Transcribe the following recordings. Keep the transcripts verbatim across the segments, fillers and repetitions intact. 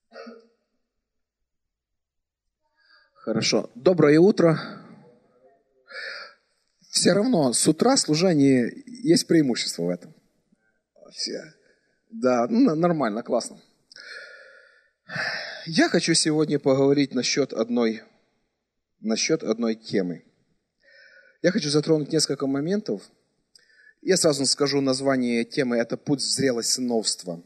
Хорошо. Доброе утро. Все равно с утра служение есть преимущество в этом. Все. Да, ну, нормально, классно. Я хочу сегодня поговорить насчет одной, насчет одной темы. Я хочу затронуть несколько моментов. Я сразу скажу название темы. Это «Путь в зрелость сыновства».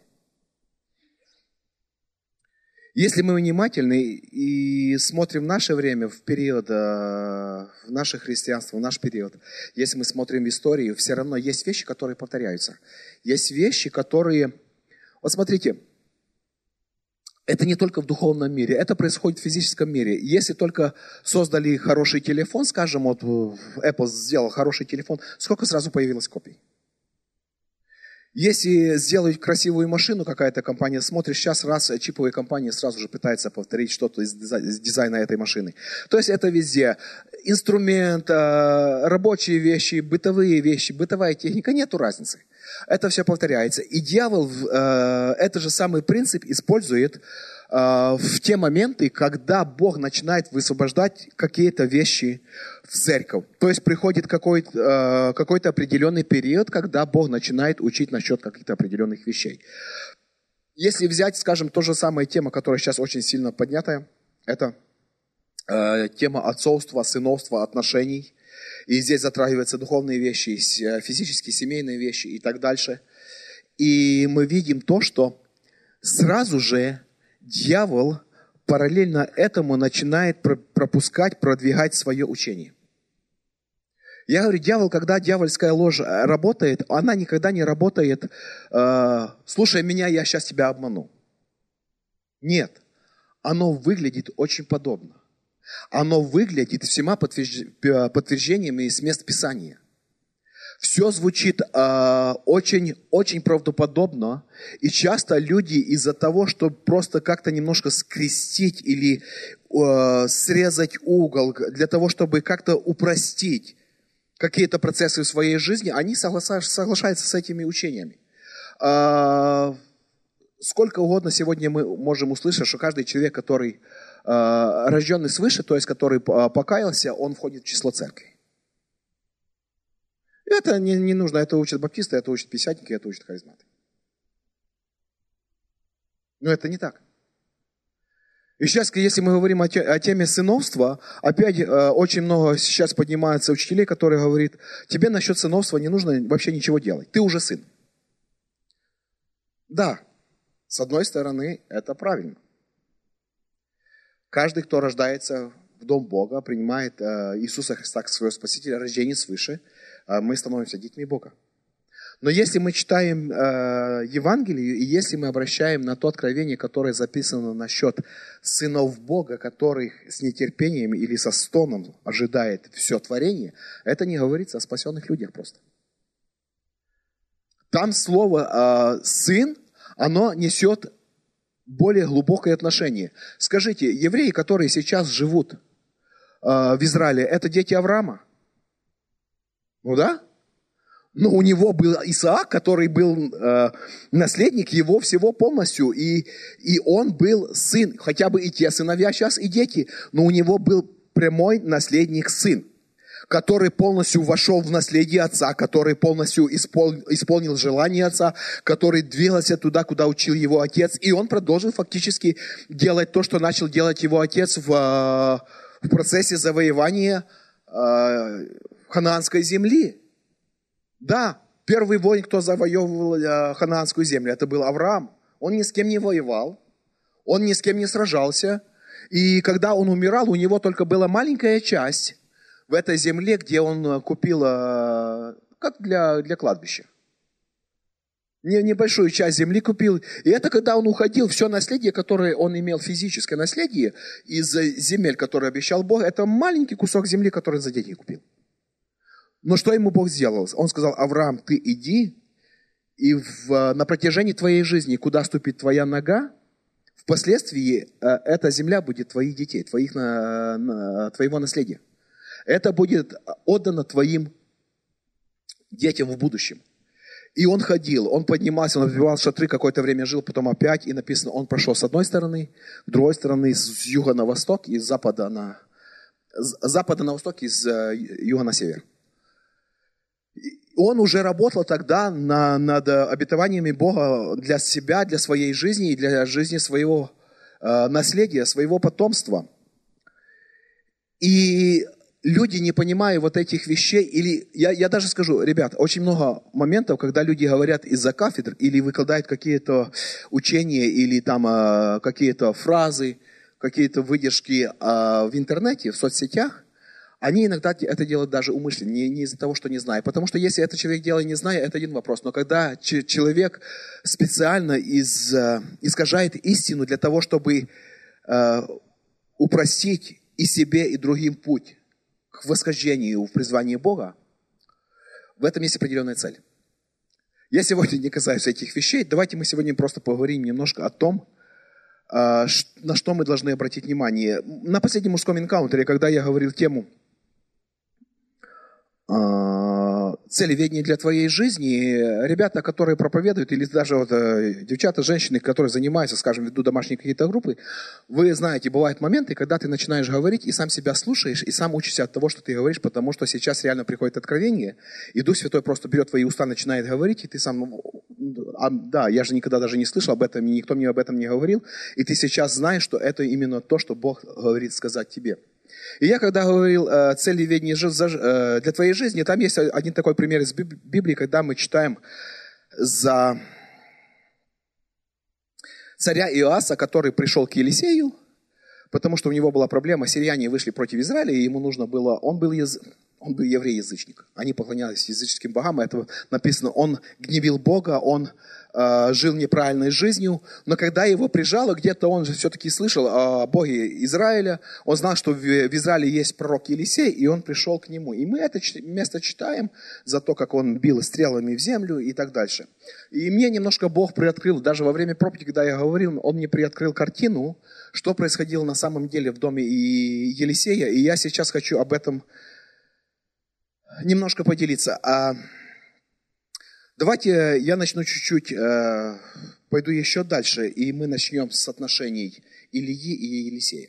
Если мы внимательны и смотрим в наше время, в период, в наше христианство, в наш период, если мы смотрим в историю, все равно есть вещи, которые повторяются. Есть вещи, которые... Вот смотрите, это не только в духовном мире, это происходит в физическом мире. Если только создали хороший телефон, скажем, вот Apple сделал хороший телефон, сколько сразу появилось копий? Если сделать красивую машину, какая-то компания, смотришь, сейчас раз чиповые компании сразу же пытаются повторить что-то из дизайна этой машины. То есть это везде. Инструмент, рабочие вещи, бытовые вещи, бытовая техника, нету разницы. Это все повторяется. И дьявол этот же самый принцип использует в те моменты, когда Бог начинает высвобождать какие-то вещи в церковь. То есть приходит какой-то, какой-то определенный период, когда Бог начинает учить насчет каких-то определенных вещей. Если взять, скажем, то же самое тема, которая сейчас очень сильно поднятая, это э, тема отцовства, сыновства, отношений. И здесь затрагиваются духовные вещи, физические, семейные вещи и так дальше. И мы видим то, что сразу же дьявол параллельно этому начинает пропускать, продвигать свое учение. Я говорю, дьявол, когда дьявольская ложь работает, она никогда не работает, э, слушай меня, я сейчас тебя обману. Нет, оно выглядит очень подобно. Оно выглядит всеми подтверждениями с мест Писания. Все звучит э, очень, очень правдоподобно, и часто люди из-за того, чтобы просто как-то немножко скрестить или э, срезать угол, для того, чтобы как-то упростить какие-то процессы в своей жизни, они соглашаются, соглашаются с этими учениями. Э, сколько угодно сегодня мы можем услышать, что каждый человек, который э, рожденный свыше, то есть который покаялся, он входит в число церкви. Это не, не нужно, это учат баптисты, это учат пятидесятники, это учат харизматы. Но это не так. И сейчас, если мы говорим о, те, о теме сыновства, опять э, очень много сейчас поднимается учителей, которые говорят, тебе насчет сыновства не нужно вообще ничего делать, ты уже сын. Да, с одной стороны, это правильно. Каждый, кто рождается в дом Бога, принимает э, Иисуса Христа как своего Спасителя, рождение свыше, мы становимся детьми Бога. Но если мы читаем э, Евангелие, и если мы обращаем на то откровение, которое записано насчет сынов Бога, которых с нетерпением или со стоном ожидает все творение, это не говорится о спасенных людях просто. Там слово э, «сын», оно несет более глубокое отношение. Скажите, евреи, которые сейчас живут э, в Израиле, это дети Авраама? Ну да? Но у него был Исаак, который был э, наследник его всего полностью. И, и он был сын, хотя бы и те сыновья сейчас, и дети. Но у него был прямой наследник сын, который полностью вошел в наследие отца, который полностью исполнил, исполнил желание отца, который двигался туда, куда учил его отец. И он продолжил фактически делать то, что начал делать его отец в, в процессе завоевания э, ханаанской земли. Да, первый воин, кто завоевывал э, ханаанскую землю, это был Авраам. Он ни с кем не воевал, он ни с кем не сражался. И когда он умирал, у него только была маленькая часть в этой земле, где он купил, э, как для, для кладбища. Не, небольшую часть земли купил. И это когда он уходил, все наследие, которое он имел, физическое наследие из земель, которые обещал Бог, это маленький кусок земли, который за деньги купил. Но что ему Бог сделал? Он сказал, Авраам, ты иди, и в, на протяжении твоей жизни, куда ступит твоя нога, впоследствии э, эта земля будет твоих детей, твоих, на, на, твоего наследия. Это будет отдано твоим детям в будущем. И он ходил, он поднимался, он разбивал шатры, какое-то время жил, потом опять, и написано, он прошел с одной стороны, с другой стороны, с юга на восток, и с запада на, с запада на восток, и с юга на север. Он уже работал тогда на, над обетованиями Бога для себя, для своей жизни и для жизни своего э, наследия, своего потомства. И люди, не понимая вот этих вещей, или я, я даже скажу, ребят, очень много моментов, когда люди говорят из-за кафедр или выкладывают какие-то учения или там э, какие-то фразы, какие-то выдержки э, в интернете, в соцсетях, они иногда это делают даже умышленно, не, не из-за того, что не знают. Потому что если этот человек делает не зная, это один вопрос. Но когда ч- человек специально из, э, искажает истину для того, чтобы э, упростить и себе, и другим путь к восхождению в призвании Бога, в этом есть определенная цель. Я сегодня не касаюсь этих вещей. Давайте мы сегодня просто поговорим немножко о том, э, на что мы должны обратить внимание. На последнем мужском энкаунтере, когда я говорил тему цели ведения для твоей жизни, ребята, которые проповедуют, или даже вот, э, девчата, женщины, которые занимаются, скажем, ведут домашние какие-то группы, вы знаете, бывают моменты, когда ты начинаешь говорить и сам себя слушаешь, и сам учишься от того, что ты говоришь, потому что сейчас реально приходит откровение, и Дух Святой просто берет твои уста, начинает говорить, и ты сам, а, да, я же никогда даже не слышал об этом, и никто мне об этом не говорил, и ты сейчас знаешь, что это именно то, что Бог говорит сказать тебе. И я когда говорил э, цели ведения э, для твоей жизни, там есть один такой пример из Библии, когда мы читаем за царя Иоаса, который пришел к Елисею, потому что у него была проблема, сирияне вышли против Израиля, и ему нужно было, он был, яз... он был еврей-язычник, они поклонялись языческим богам, это написано, он гневил Бога, он э, жил неправильной жизнью, но когда его прижало, где-то он же все-таки слышал о Боге Израиля, он знал, что в, в Израиле есть пророк Елисей, и он пришел к нему. И мы это место читаем за то, как он бил стрелами в землю и так дальше. И мне немножко Бог приоткрыл, даже во время проповеди, когда я говорил, он мне приоткрыл картину, что происходило на самом деле в доме Елисея, и я сейчас хочу об этом немножко поделиться. А давайте я начну чуть-чуть, э, пойду еще дальше, и мы начнем с отношений Илии и Елисея.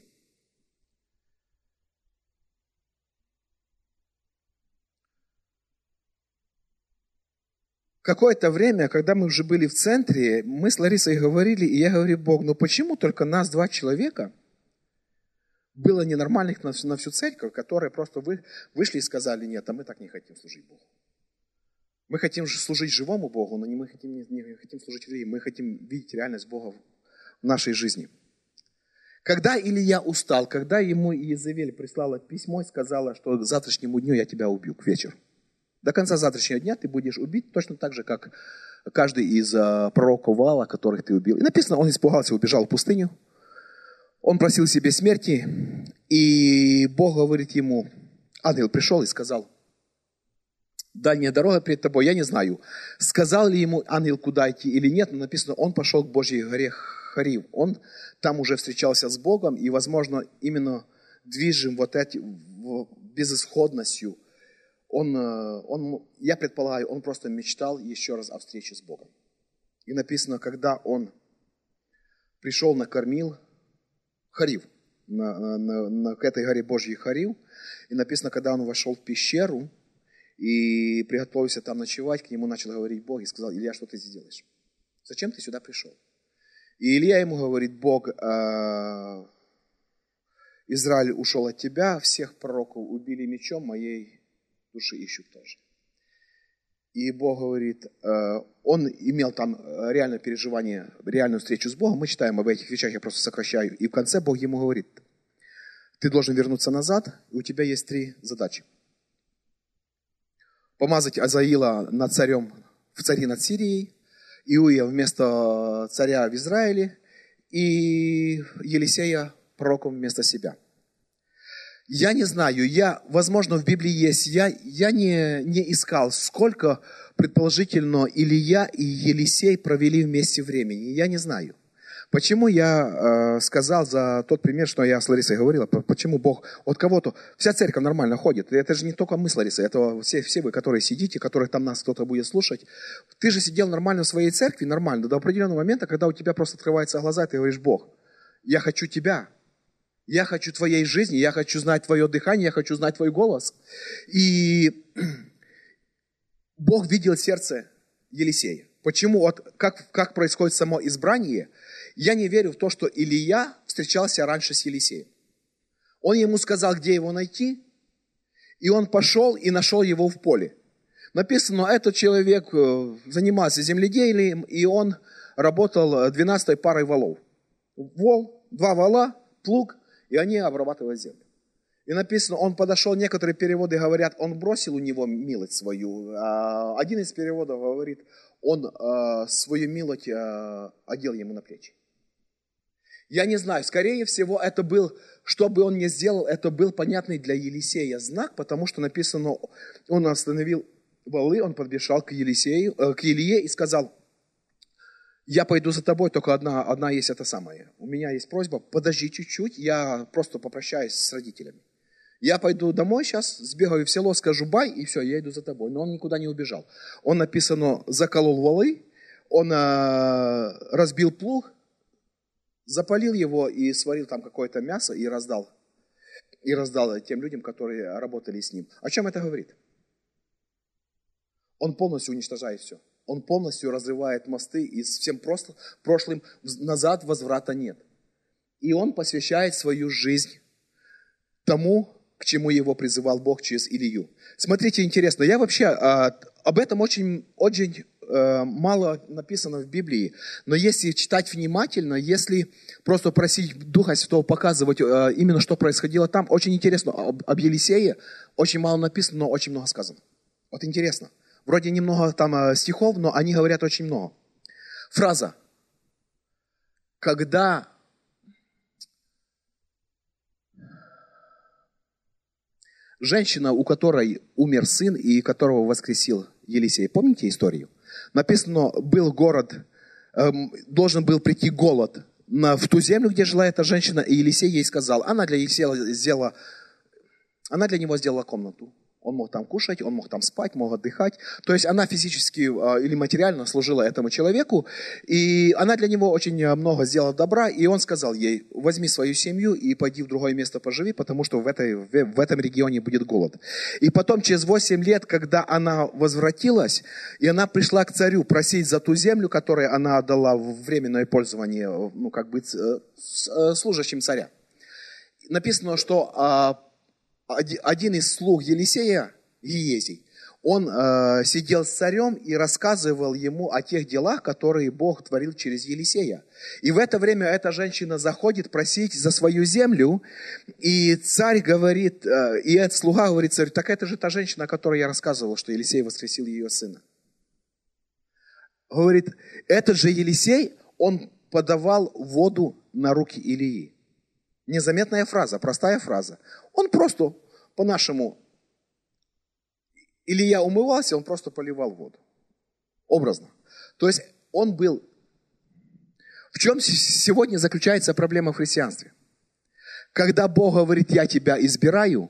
Какое-то время, когда мы уже были в центре, мы с Ларисой говорили, и я говорю, Бог, ну почему только нас два человека было ненормальных на всю, на всю церковь, которые просто вы, вышли и сказали, нет, а мы так не хотим служить Богу. Мы хотим служить живому Богу, но не мы хотим, не, не хотим служить людям, мы хотим видеть реальность Бога в нашей жизни. Когда Илья устал, когда ему Иезавель прислала письмо и сказала, что к завтрашнему дню я тебя убью, к вечеру. До конца завтрашнего дня ты будешь убит точно так же, как каждый из uh, пророков Ваала, которых ты убил. И написано, он испугался, убежал в пустыню. Он просил себе смерти, и Бог говорит ему, ангел пришел и сказал, дальняя дорога перед тобой, я не знаю, сказал ли ему ангел, куда идти или нет, но написано, он пошел к Божьей горе Хорив. Он там уже встречался с Богом, и, возможно, именно движим вот этим безысходностью, Он, он, я предполагаю, он просто мечтал еще раз о встрече с Богом. И написано, когда он пришел, накормил Хорив, на, на, на, к этой горе Божьей Хорив, и написано, когда он вошел в пещеру и приготовился там ночевать, к нему начал говорить Бог и сказал, Илья, что ты здесь делаешь? Зачем ты сюда пришел? И Илья ему говорит, Бог, э, Израиль ушел от тебя, всех пророков убили мечом, моей души ищут тоже. И Бог говорит, э, он имел там реальное переживание, реальную встречу с Богом. Мы читаем об этих вещах, я просто сокращаю. И в конце Бог ему говорит, ты должен вернуться назад, и у тебя есть три задачи. Помазать Азаила над царем, в цари над Сирией, Иуя вместо царя в Израиле, и Елисея пророком вместо себя. Я не знаю, я, возможно, в Библии есть, я, я не, не искал, сколько, предположительно, Илия и Елисей провели вместе времени, я не знаю. Почему я э, сказал за тот пример, что я с Ларисой говорила, почему Бог от кого-то, вся церковь нормально ходит, и это же не только мы с Ларисой, это все, все вы, которые сидите, которые там нас кто-то будет слушать. Ты же сидел нормально в своей церкви, нормально, до определенного момента, когда у тебя просто открываются глаза, ты говоришь: Бог, я хочу Тебя, я хочу Твоей жизни, я хочу знать Твое дыхание, я хочу знать Твой голос. И Бог видел сердце Елисея. Почему? Вот как, как происходит само избрание? Я не верю в то, что Илия встречался раньше с Елисеем. Он ему сказал, где его найти, и он пошел и нашел его в поле. Написано, этот человек занимался земледелием, и он работал двенадцатой парой валов. Вол, два вала, плуг, и они обрабатывают землю. И написано, он подошел, некоторые переводы говорят, он бросил у него милость свою. А один из переводов говорит, он а, свою милость а, одел ему на плечи. Я не знаю, скорее всего, это был, что бы он ни сделал, это был понятный для Елисея знак, потому что написано, он остановил валы, он подбежал к Елисею, э, к Илие и сказал: я пойду за тобой, только одна, одна есть это самое. У меня есть просьба, подожди чуть-чуть, я просто попрощаюсь с родителями. Я пойду домой сейчас, сбегаю в село, скажу бай, и все, я иду за тобой. Но он никуда не убежал. Он, написано, заколол валы, он э, разбил плуг, запалил его и сварил там какое-то мясо и раздал. И раздал тем людям, которые работали с ним. О чем это говорит? Он полностью уничтожает все. Он полностью разрывает мосты, и с всем прошлым назад возврата нет. И он посвящает свою жизнь тому, к чему его призывал Бог через Илию. Смотрите, интересно, я вообще а, об этом очень, очень а, мало написано в Библии, но если читать внимательно, если просто просить Духа Святого показывать а, именно, что происходило там, очень интересно. Об, об Елисее очень мало написано, но очень много сказано. Вот интересно. Вроде немного там а, стихов, но они говорят очень много. Фраза. Когда... Женщина, у которой умер сын и которого воскресил Елисей. Помните историю? Написано, был город, эм, должен был прийти голод на, в ту землю, где жила эта женщина, и Елисей ей сказал, она для Елисея сделала, она для него сделала комнату. Он мог там кушать, он мог там спать, мог отдыхать. То есть она физически э, или материально служила этому человеку, и она для него очень много сделала добра, и он сказал ей, возьми свою семью и пойди в другое место поживи, потому что в, этой, в, в этом регионе будет голод. И потом через восемь лет, когда она возвратилась, и она пришла к царю просить за ту землю, которую она отдала в временное пользование, ну как бы служащим царя. Написано, что э, один из слуг Елисея, Гиезий, он э, сидел с царем и рассказывал ему о тех делах, которые Бог творил через Елисея. И в это время эта женщина заходит просить за свою землю, и царь говорит, э, и этот слуга говорит царю, так это же та женщина, о которой я рассказывал, что Елисей воскресил ее сына. Говорит, этот же Елисей, он подавал воду на руки Илии. Незаметная фраза, простая фраза. Он просто по-нашему, Илия умывался, он просто поливал воду. Образно. То есть он был... В чем сегодня заключается проблема в христианстве? Когда Бог говорит, я тебя избираю,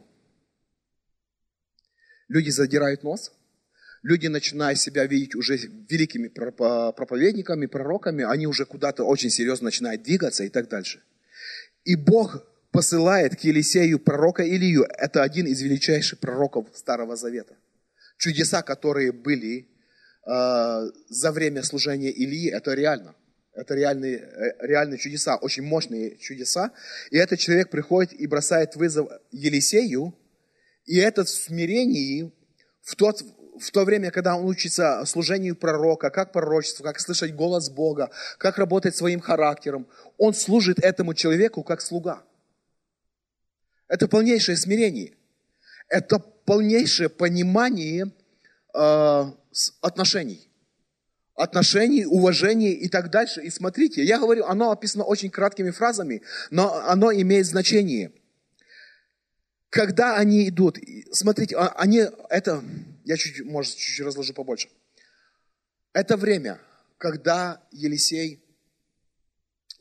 люди задирают нос, люди начинают себя видеть уже великими проповедниками, пророками, они уже куда-то очень серьезно начинают двигаться и так дальше. И Бог посылает к Елисею пророка Илию. Это один из величайших пророков Старого Завета. Чудеса, которые были э, за время служения Илии, это реально. Это реальные, реальные чудеса, очень мощные чудеса. И этот человек приходит и бросает вызов Елисею. И этот в смирении, в, тот, в то время, когда он учится служению пророка, как пророчество, как слышать голос Бога, как работать своим характером, он служит этому человеку как слуга. Это полнейшее смирение. Это полнейшее понимание э, отношений. Отношений, уважения и так дальше. И смотрите, я говорю, оно описано очень краткими фразами, но оно имеет значение. Когда они идут, смотрите, они, это, я чуть, может, чуть-чуть разложу побольше. Это время, когда Елисей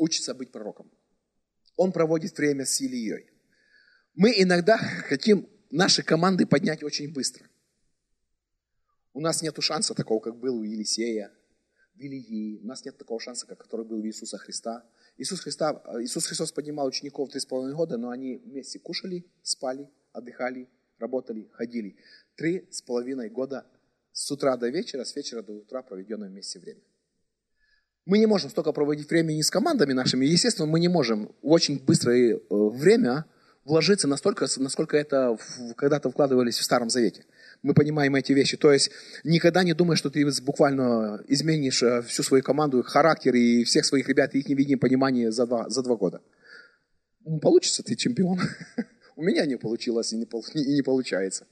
учится быть пророком. Он проводит время с Илией. Мы иногда хотим наши команды поднять очень быстро. У нас нет шанса такого, как был у Елисея, в Илии. У нас нет такого шанса, как который был у Иисуса Христа. Иисус, Христа, Иисус Христос поднимал учеников три с половиной года, но они вместе кушали, спали, отдыхали, работали, ходили. Три с половиной года с утра до вечера, с вечера до утра проведенное вместе время. Мы не можем столько проводить времени с командами нашими. Естественно, мы не можем в очень быстрое время вложиться настолько, насколько это когда-то вкладывались в Старом Завете. Мы понимаем эти вещи. То есть никогда не думай, что ты буквально изменишь всю свою команду, характер и всех своих ребят, и их невидение понимание за два, за два года. Получится, ты чемпион. У меня не получилось и не получается.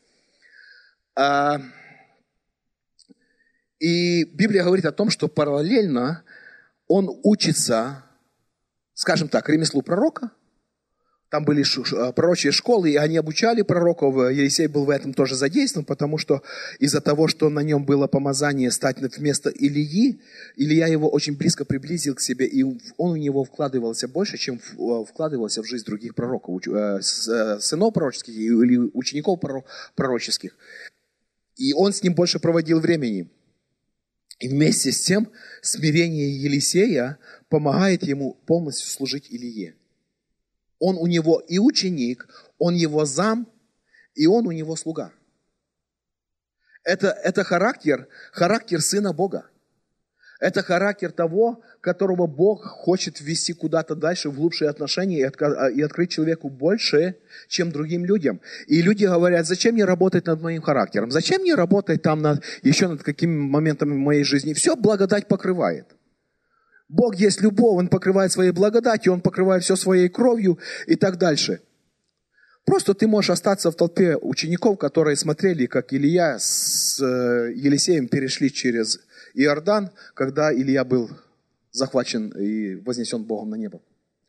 И Библия говорит о том, что параллельно он учится, скажем так, ремеслу пророка. Там были пророчьи школы, и они обучали пророков. Елисей был в этом тоже задействован, потому что из-за того, что на нем было помазание стать вместо Илии, Илия его очень близко приблизил к себе, и он в него вкладывался больше, чем вкладывался в жизнь других пророков, сынов пророческих или учеников пророческих. И он с ним больше проводил времени. И вместе с тем смирение Елисея помогает ему полностью служить Илие. Он у него и ученик, он его зам, и он у него слуга. Это, это характер, характер Сына Бога. Это характер того, которого Бог хочет ввести куда-то дальше, в глубшие отношения и, отка- и открыть человеку больше, чем другим людям. И люди говорят, зачем мне работать над моим характером? Зачем мне работать там над, еще над какими моментами моей жизни? Все благодать покрывает. Бог есть любовь, Он покрывает своей благодатью, Он покрывает все своей кровью и так дальше. Просто ты можешь остаться в толпе учеников, которые смотрели, как Илия с Елисеем перешли через Иордан, когда Илия был захвачен и вознесен Богом на небо.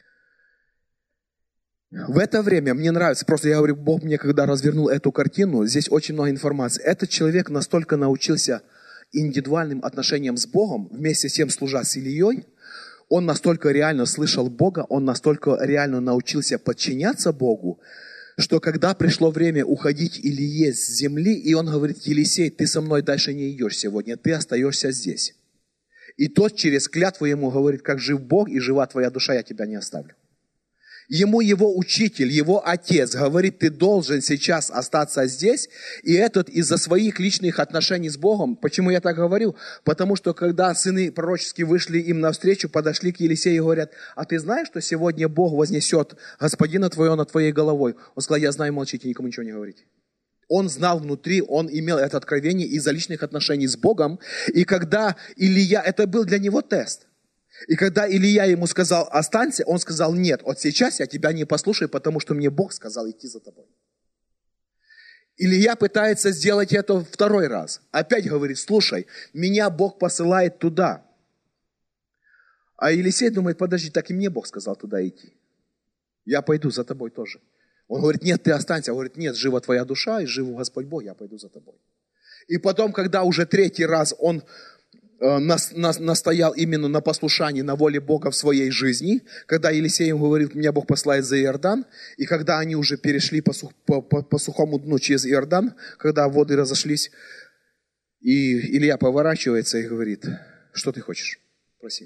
В это время мне нравится, просто я говорю, Бог мне когда развернул эту картину, здесь очень много информации. Этот человек настолько научился индивидуальным отношениям с Богом, вместе с тем служа с Илией, он настолько реально слышал Бога, он настолько реально научился подчиняться Богу, что когда пришло время уходить Илие с земли, и он говорит, Елисей, ты со мной дальше не идешь сегодня, ты остаешься здесь. И тот через клятву ему говорит, как жив Бог и жива твоя душа, я тебя не оставлю. Ему его учитель, его отец говорит, ты должен сейчас остаться здесь. И этот из-за своих личных отношений с Богом, почему я так говорю? Потому что когда сыны пророческие вышли им навстречу, подошли к Елисею и говорят, а ты знаешь, что сегодня Бог вознесет господина твоего над твоей головой? Он сказал, я знаю, молчите, никому ничего не говорите. Он знал внутри, он имел это откровение из-за личных отношений с Богом. И когда Илия, это был для него тест. И когда Илия ему сказал, останься, он сказал, нет, вот сейчас я тебя не послушаю, потому что мне Бог сказал идти за тобой. Илия пытается сделать это второй раз. Опять говорит, слушай, меня Бог посылает туда. А Елисей думает, подожди, так и мне Бог сказал туда идти. Я пойду за тобой тоже. Он говорит, нет, ты останься. Он говорит, нет, жива твоя душа и жив Господь Бог, я пойду за тобой. И потом, когда уже третий раз он настоял именно на послушании, на воле Бога в своей жизни, когда Елисей ему говорит, меня Бог посылает за Иордан, и когда они уже перешли по, сух, по, по, по сухому дну через Иордан, когда воды разошлись, и Илья поворачивается и говорит, что ты хочешь? Проси.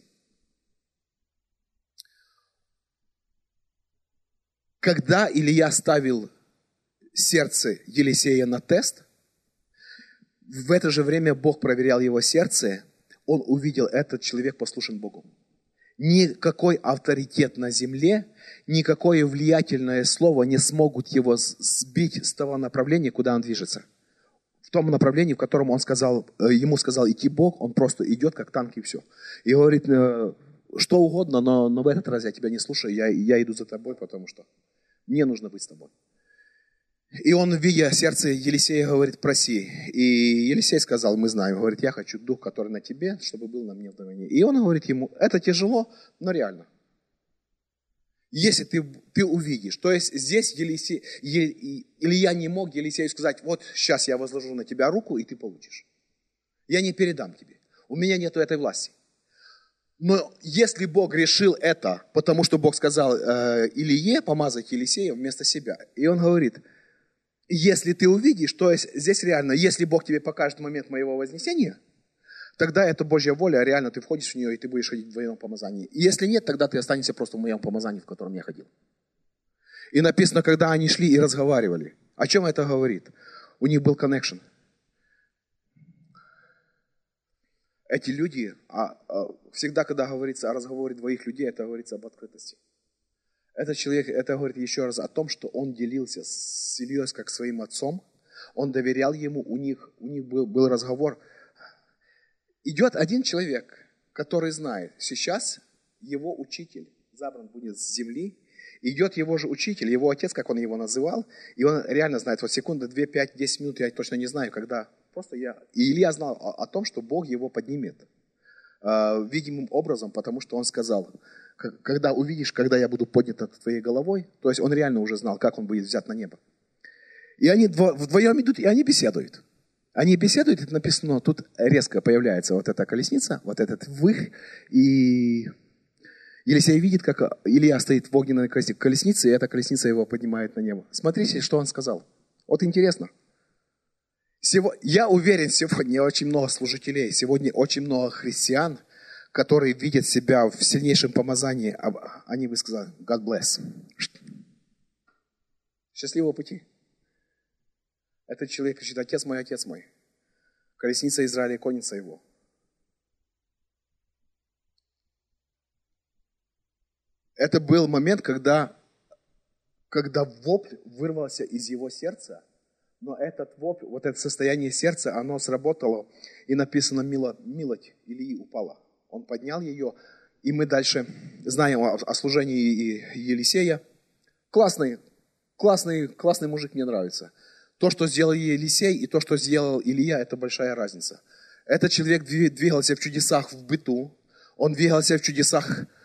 Когда Илья ставил сердце Елисея на тест, в это же время Бог проверял его сердце, он увидел, этот человек послушен Богу. Никакой авторитет на земле, никакое влиятельное слово не смогут его сбить с того направления, куда он движется. В том направлении, в котором он сказал, ему сказал идти Бог, он просто идет, как танк, и все. И говорит, что угодно, но, но в этот раз я тебя не слушаю, я, я иду за тобой, потому что мне нужно быть с тобой. И он, видя сердце Елисея, говорит, проси. И Елисей сказал, мы знаем, говорит, я хочу дух, который на тебе, чтобы был на мне вдвойне. И он говорит ему, это тяжело, но реально. Если ты, ты увидишь. То есть здесь Елисей, Илья не мог Елисею сказать, вот сейчас я возложу на тебя руку, и ты получишь. Я не передам тебе. У меня нету этой власти. Но если Бог решил это, потому что Бог сказал э, Илие помазать Елисея вместо себя, и он говорит, если ты увидишь, то есть здесь реально, если Бог тебе покажет момент моего вознесения, тогда это Божья воля, реально ты входишь в нее, и ты будешь ходить в моем помазании. И если нет, тогда ты останешься просто в моем помазании, в котором я ходил. И написано, когда они шли и разговаривали. О чем это говорит? У них был connection. Эти люди, а, а, всегда, когда говорится о разговоре двоих людей, это говорится об открытости. Этот человек, это говорит еще раз о том, что он делился с Ильей как своим отцом, он доверял ему, у них, у них был, был разговор. Идет один человек, который знает, сейчас его учитель забран будет с земли, идет его же учитель, его отец, как он его называл, и он реально знает, вот секунды, две, пять, десять минут, я точно не знаю, когда, просто я, и Илья знал о, о том, что Бог его поднимет э, видимым образом, потому что он сказал, когда увидишь, когда я буду поднят над твоей головой, то есть он реально уже знал, как он будет взят на небо. И они вдвоем идут, и они беседуют. Они беседуют, это написано, тут резко появляется вот эта колесница, вот этот вых, и Елисей видит, как Илья стоит в огненной колеснице, и эта колесница его поднимает на небо. Смотрите, что он сказал. Вот интересно. Сего... Я уверен, сегодня очень много служителей, сегодня очень много христиан, которые видят себя в сильнейшем помазании, они бы сказали, God bless. Счастливого пути. Этот человек кричит, отец мой, отец мой. Колесница Израиля и конница его. Это был момент, когда, когда вопль вырвался из его сердца, но этот вопль, вот это состояние сердца, оно сработало, и написано, мило, милоть Илии упала. Он поднял ее, и мы дальше знаем о, о служении Елисея. Классный, классный, классный мужик, мне нравится. То, что сделал Елисей, и то, что сделал Илия, это большая разница. Этот человек двигался в чудесах в быту, он двигался в чудесах э,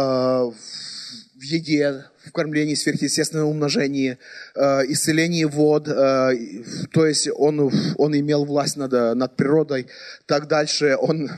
в еде, в кормлении, сверхъестественном умножении, э, исцелении вод, э, то есть он, он имел власть над, над природой. Так дальше он...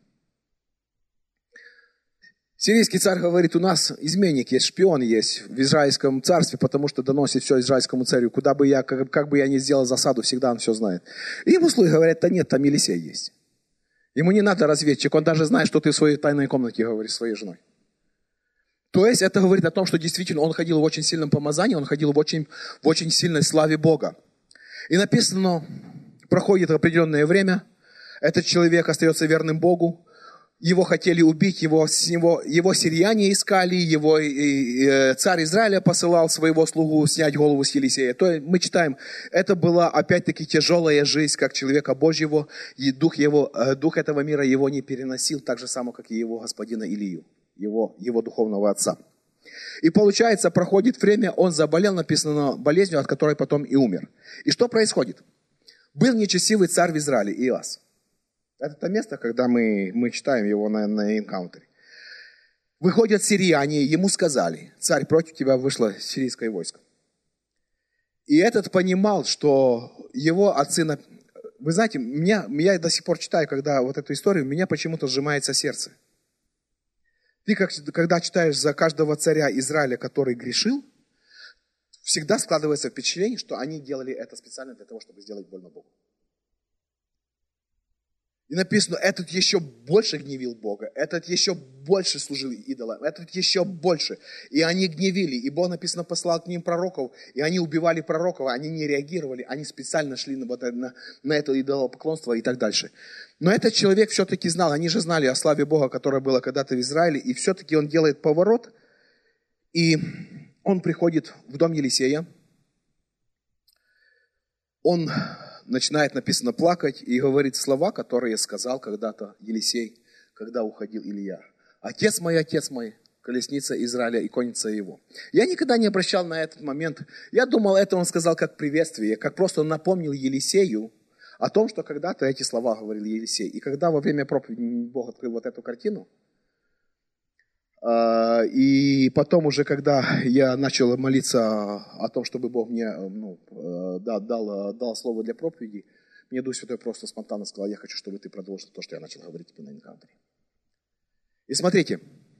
Сирийский царь говорит, у нас изменник есть, шпион есть в Израильском царстве, потому что доносит все израильскому царю. Куда бы я, как, как бы я ни сделал засаду, всегда он все знает. И ему слуги говорят, да нет, там Елисей есть. Ему не надо разведчик, он даже знает, что ты в своей тайной комнате говоришь с своей женой. То есть это говорит о том, что действительно он ходил в очень сильном помазании, он ходил в очень, в очень сильной славе Бога. И написано, проходит определенное время, этот человек остается верным Богу, его хотели убить, его, его, его сирияне искали, его и, и, царь Израиля посылал своего слугу снять голову с Елисея. То есть мы читаем, это была опять-таки тяжелая жизнь, как человека Божьего, и дух, его, дух этого мира его не переносил, так же само, как и его господина Илию, его, его духовного отца. И получается, проходит время, он заболел, написано, болезнью, от которой потом и умер. И что происходит? Был нечестивый царь в Израиле, Иоас. Это то место, когда мы, мы читаем его на, на энкаунтере. Выходят сирияне, ему сказали, царь, против тебя вышло сирийское войско. И этот понимал, что его отцы... Вы знаете, меня, я до сих пор читаю, когда вот эту историю, у меня почему-то сжимается сердце. Ты, как, когда читаешь за каждого царя Израиля, который грешил, всегда складывается впечатление, что они делали это специально для того, чтобы сделать больно Богу. И написано, этот еще больше гневил Бога, этот еще больше служил идолам, этот еще больше. И они гневили, и Бог, написано, послал к ним пророков, и они убивали пророков, они не реагировали, они специально шли на, на, на это идолопоклонство и так дальше. Но этот человек все-таки знал, они же знали о славе Бога, которая была когда-то в Израиле, и все-таки он делает поворот, и он приходит в дом Елисея, он... начинает, написано, плакать и говорит слова, которые сказал когда-то Елисей, когда уходил Илия. Отец мой, отец мой, колесница Израиля и конница его. Я никогда не обращал на этот момент. Я думал, это он сказал как приветствие, как просто напомнил Елисею о том, что когда-то эти слова говорил Елисей. И когда во время проповеди Бог открыл вот эту картину, и потом уже, когда я начал молиться о том, чтобы Бог мне ну, дал, дал слово для проповеди, мне Дух Святой просто спонтанно сказал, я хочу, чтобы ты продолжил то, что я начал говорить тебе на энкаунтере. И смотрите,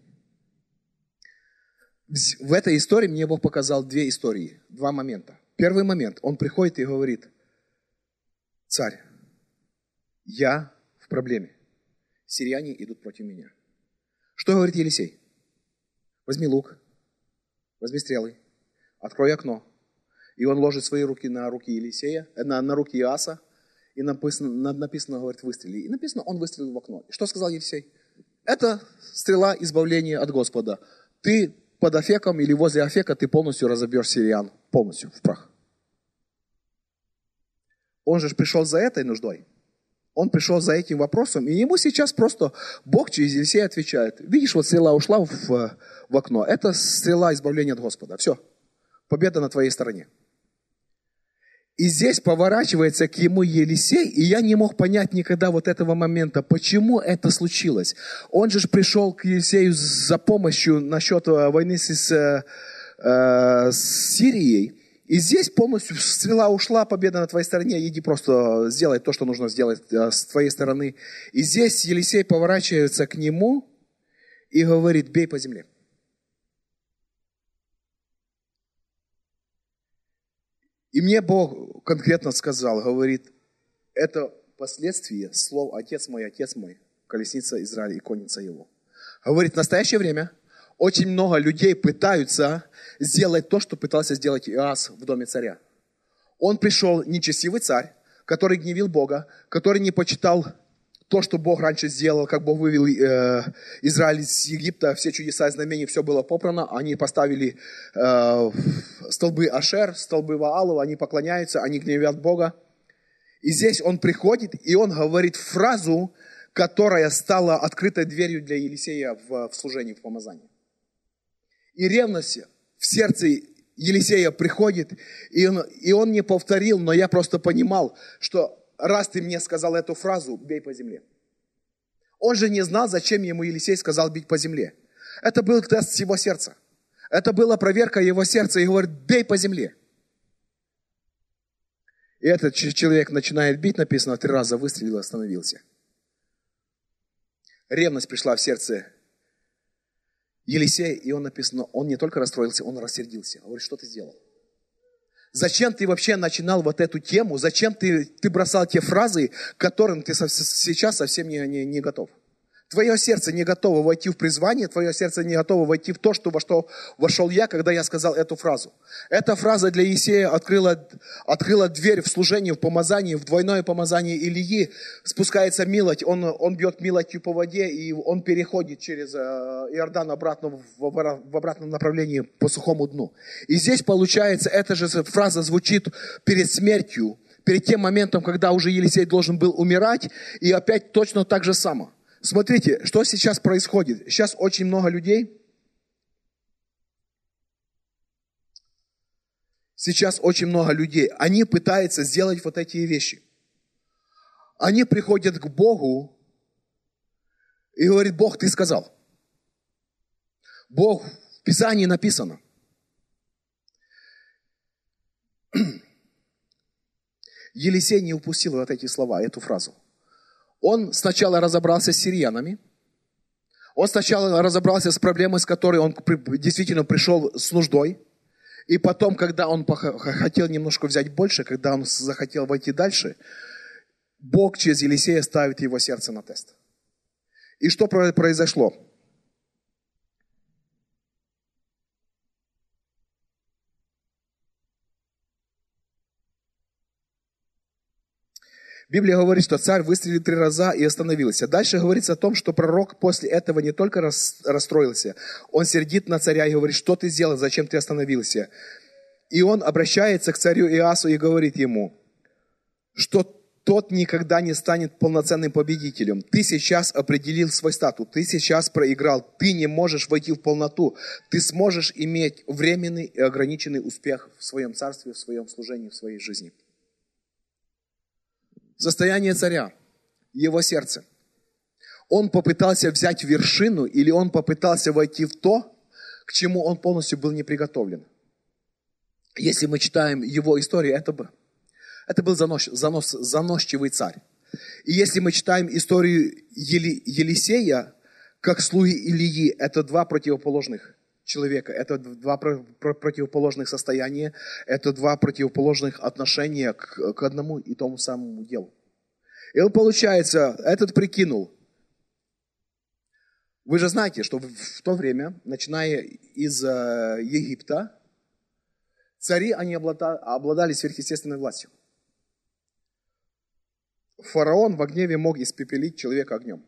в этой истории мне Бог показал две истории, два момента. Первый момент, он приходит и говорит: царь, я в проблеме. Сирияне идут против меня. Что говорит Елисей? Возьми лук, возьми стрелы, открой окно. И он ложит свои руки на руки Елисея, на, на руки Иоаса, и написано, написано, говорит, выстрели. И написано, он выстрелил в окно. И что сказал Елисей? Это стрела избавления от Господа. Ты под Афеком или возле Афека, ты полностью разобьешь сириян, полностью в прах. Он же пришел за этой нуждой. Он пришел за этим вопросом, и ему сейчас просто Бог через Елисея отвечает: видишь, вот стрела ушла в, в окно. Это стрела избавления от Господа. Все, победа на твоей стороне. И здесь поворачивается к ему Елисей, и я не мог понять никогда вот этого момента, почему это случилось. Он же пришел к Елисею за помощью насчет войны с, э, с Сирией. И здесь полностью стрела ушла, победа на твоей стороне, иди просто сделай то, что нужно сделать с твоей стороны. И здесь Елисей поворачивается к нему и говорит: бей по земле. И мне Бог конкретно сказал, говорит, это последствия слов «Отец мой, Отец мой, колесница Израиля и конница его». Говорит, в настоящее время очень много людей пытаются сделать то, что пытался сделать Иоас в доме царя. Он пришел нечестивый царь, который гневил Бога, который не почитал то, что Бог раньше сделал, как Бог вывел э, Израиль из Египта, все чудеса и знамения, все было попрано. Они поставили э, столбы Ашер, столбы Ваалов, они поклоняются, они гневят Бога. И здесь он приходит, и он говорит фразу, которая стала открытой дверью для Елисея в, в служении, в помазании. И ревность в сердце Елисея приходит, и он, и он не повторил, но я просто понимал, что раз ты мне сказал эту фразу, бей по земле. Он же не знал, зачем ему Елисей сказал бить по земле. Это был тест его сердца. Это была проверка его сердца, и говорит, бей по земле. И этот человек начинает бить, написано, три раза выстрелил и остановился. Ревность пришла в сердце Елисея, и он написано, он не только расстроился, он рассердился. Говорит, что ты сделал? Зачем ты вообще начинал вот эту тему? Зачем ты, ты бросал те фразы, к которым ты со, сейчас совсем не, не, не готов? Твое сердце не готово войти в призвание, твое сердце не готово войти в то, что, во что вошел я, когда я сказал эту фразу. Эта фраза для Елисея открыла, открыла дверь в служение, в помазание, в двойное помазание Илии. Спускается милость, он, он бьет милостью по воде, и он переходит через Иордан обратно в, в обратном направлении по сухому дну. И здесь получается, эта же фраза звучит перед смертью, перед тем моментом, когда уже Елисей должен был умирать, и опять точно так же само. Смотрите, что сейчас происходит. Сейчас очень много людей, сейчас очень много людей, они пытаются сделать вот эти вещи. Они приходят к Богу и говорят, Бог, ты сказал. Бог, в Писании написано. Елисей не упустил вот эти слова, эту фразу. Он сначала разобрался с сириянами, он сначала разобрался с проблемой, с которой он действительно пришел с нуждой, и потом, когда он хотел немножко взять больше, когда он захотел войти дальше, Бог через Елисея ставит его сердце на тест. И что произошло? Библия говорит, что царь выстрелил три раза и остановился. Дальше говорится о том, что пророк после этого не только расстроился, он сердит на царя и говорит, что ты сделал, зачем ты остановился. И он обращается к царю Иоасу и говорит ему, что тот никогда не станет полноценным победителем. Ты сейчас определил свой статус, ты сейчас проиграл, ты не можешь войти в полноту. Ты сможешь иметь временный и ограниченный успех в своем царстве, в своем служении, в своей жизни. Состояние царя, его сердце. Он попытался взять вершину или он попытался войти в то, к чему он полностью был не приготовлен. Если мы читаем его историю, это, это был занос, занос, заносчивый царь. И если мы читаем историю Ели, Елисея, как слуги Илии. Это два противоположных человека, это два противоположных состояния, это два противоположных отношения к, к одному и тому самому делу. И он, получается, этот прикинул. Вы же знаете, что в то время, начиная из Египта, цари, они обладали сверхъестественной властью. Фараон в гневе мог испепелить человека огнем.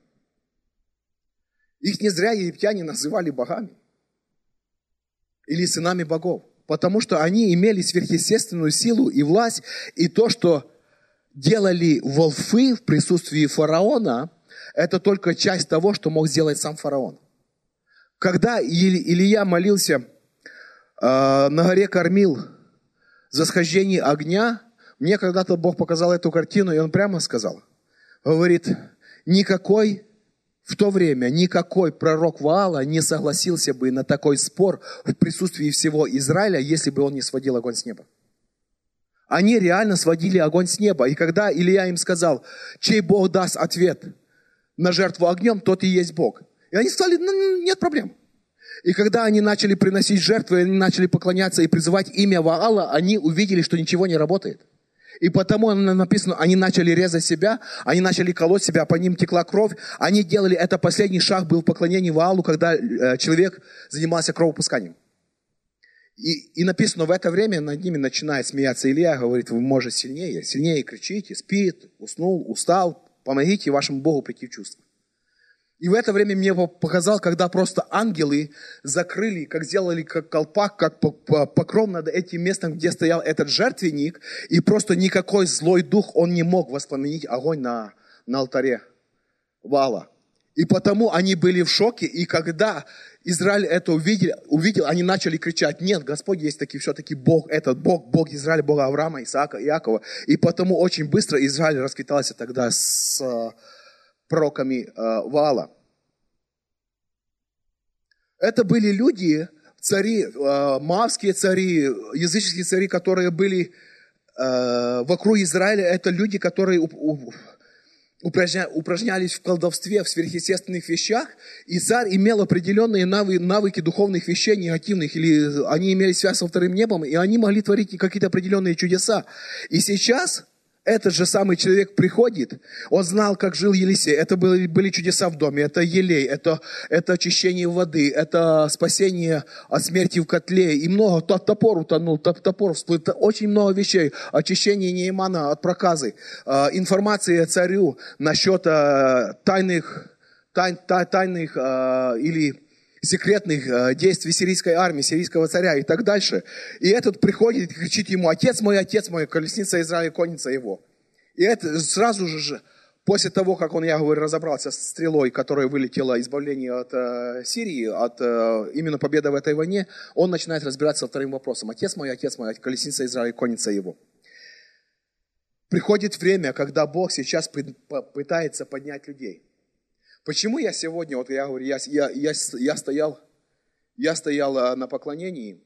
Их не зря египтяне называли богами или сынами богов, потому что они имели сверхъестественную силу и власть, и то, что делали волхвы в присутствии фараона, это только часть того, что мог сделать сам фараон. Когда Илия молился э, на горе Кормил за схождение огня, мне когда-то Бог показал эту картину, и Он прямо сказал, говорит, никакой в то время никакой пророк Ваала не согласился бы на такой спор в присутствии всего Израиля, если бы он не сводил огонь с неба. Они реально сводили огонь с неба. И когда Илия им сказал, чей Бог даст ответ на жертву огнем, тот и есть Бог. И они сказали, ну, нет проблем. И когда они начали приносить жертвы, они начали поклоняться и призывать имя Ваала, они увидели, что ничего не работает. И потому написано, они начали резать себя, они начали колоть себя, по ним текла кровь. Они делали это, последний шаг был в поклонении Ваалу, когда э, человек занимался кровопусканием. И, и написано, в это время над ними начинает смеяться Илия, говорит, вы, может, сильнее, сильнее кричите, спит, уснул, устал, помогите вашему Богу прийти в чувство. И в это время мне показал, когда просто ангелы закрыли, как сделали как колпак, как покров над этим местом, где стоял этот жертвенник, и просто никакой злой дух, он не мог воспламенить огонь на, на алтаре Ваала. И потому они были в шоке, и когда Израиль это увидел, увидел, они начали кричать, нет, Господь есть таки, все-таки Бог, этот Бог, Бог Израиля, Бог Авраама, Исаака, Иакова. И потому очень быстро Израиль расквитался тогда с пророками э, Ваала. Это были люди, цари, э, моавские цари, языческие цари, которые были э, вокруг Израиля. Это люди, которые у, у, упражня, упражнялись в колдовстве, в сверхъестественных вещах. И царь имел определенные навыки, навыки духовных вещей, негативных, или они имели связь со вторым небом, и они могли творить какие-то определенные чудеса. И сейчас этот же самый человек приходит, он знал, как жил Елисей, это были, были чудеса в доме, это елей, это, это очищение воды, это спасение от смерти в котле, и много, топор утонул, топор всплыл, очень много вещей, очищение Неемана от проказы, информация царю насчет тайных, тай, тай, тайных или секретных действий сирийской армии, сирийского царя и так дальше. И этот приходит и кричит ему, отец мой, отец мой, колесница Израиля, конница его. И это сразу же, после того, как он, я говорю, разобрался с стрелой, которая вылетела, избавление от э, Сирии, от э, именно победы в этой войне, он начинает разбираться со вторым вопросом. Отец мой, отец мой, колесница Израиля, конница его. Приходит время, когда Бог сейчас пытается поднять людей. Почему я сегодня, вот я говорю, я, я, я, я, стоял, я стоял на поклонении,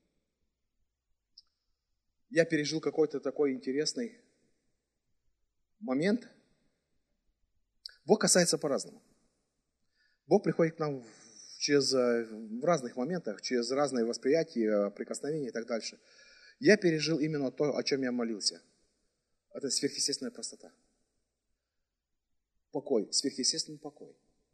я пережил какой-то такой интересный момент. Бог касается по-разному. Бог приходит к нам через, в разных моментах, через разные восприятия, прикосновения и так дальше. Я пережил именно то, о чем я молился. Это сверхъестественная простота. Покой, сверхъестественный покой.